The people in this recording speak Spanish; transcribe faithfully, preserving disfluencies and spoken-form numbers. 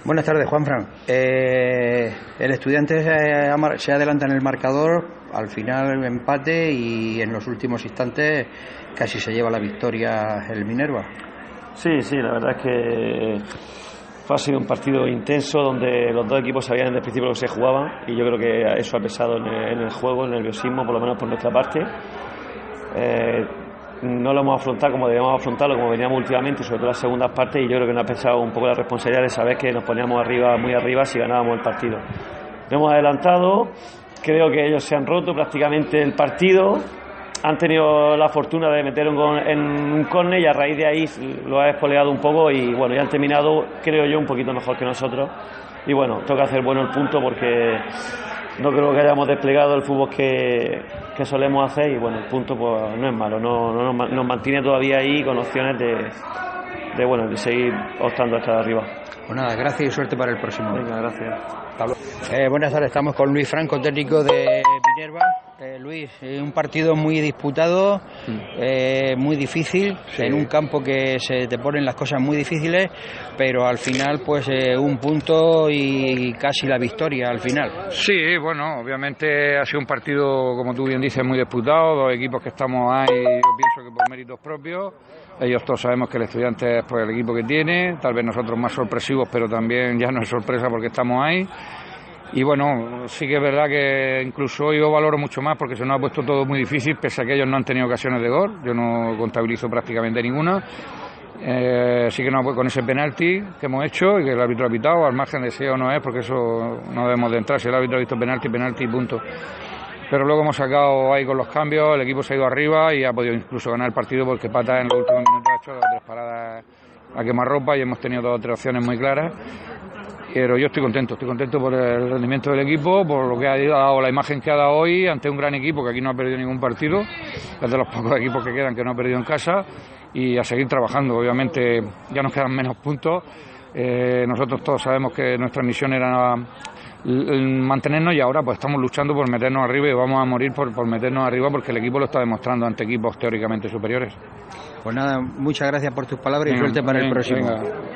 Buenas tardes, Juanfran. Eh, el Estudiantes se, se adelanta en el marcador, al final empate y en los últimos instantes casi se lleva la victoria el Minerva. Sí, sí, la verdad es que fue, ha sido un partido intenso donde los dos equipos sabían desde el principio lo que se jugaba y yo creo que eso ha pesado en el, en el juego, el nerviosismo, por lo menos por nuestra parte. Eh, no lo hemos afrontado como debíamos afrontarlo, como veníamos últimamente, sobre todo las segundas partes, y yo creo que nos ha pesado un poco la responsabilidad de saber que nos poníamos arriba, muy arriba, si ganábamos el partido. Lo hemos adelantado, creo que ellos se han roto prácticamente el partido, han tenido la fortuna de meter un, en un córner y a raíz de ahí lo ha espoleado un poco y bueno, ya han terminado, creo yo, un poquito mejor que nosotros. Y bueno, toca hacer bueno el punto porque no creo que hayamos desplegado el fútbol que, que solemos hacer y bueno, el punto pues no es malo, no, no, nos, nos mantiene todavía ahí con opciones de, de, bueno, de seguir optando hasta arriba. Pues nada, gracias y suerte para el próximo. Venga, gracias. Pablo. Eh, buenas tardes, estamos con Luis Franco, técnico de Minerva. Eh, Luis, eh, un partido muy disputado, eh, muy difícil, sí. En un campo que se te ponen las cosas muy difíciles, pero al final pues eh, un punto y casi la victoria al final. Sí, bueno, obviamente ha sido un partido, como tú bien dices, muy disputado, dos equipos que estamos ahí, yo pienso que por méritos propios. Ellos todos sabemos que el Estudiantes es pues, el equipo que tiene, tal vez nosotros más sorpresivos, pero también ya no es sorpresa porque estamos ahí. Y bueno, sí que es verdad que incluso hoy yo valoro mucho más porque se nos ha puesto todo muy difícil, pese a que ellos no han tenido ocasiones de gol, yo no contabilizo prácticamente ninguna. Eh, sí que no, con ese penalti que hemos hecho y que el árbitro ha pitado, al margen de si o no es, porque eso no debemos de entrar, si el árbitro ha visto penalti, penalti y punto. Pero luego hemos sacado ahí con los cambios, el equipo se ha ido arriba y ha podido incluso ganar el partido porque Pata en los últimos minutos ha hecho dos o tres paradas a quemarropa y hemos tenido dos o tres opciones muy claras. Pero yo estoy contento, estoy contento por el rendimiento del equipo, por lo que ha dado, la imagen que ha dado hoy ante un gran equipo que aquí no ha perdido ningún partido, es de los pocos equipos que quedan que no ha perdido en casa, y a seguir trabajando. Obviamente ya nos quedan menos puntos, eh, nosotros todos sabemos que nuestra misión era mantenernos y ahora pues estamos luchando por meternos arriba y vamos a morir por, por meternos arriba porque el equipo lo está demostrando ante equipos teóricamente superiores. Pues nada, muchas gracias por tus palabras y venga, suerte para venga, el próximo. Venga.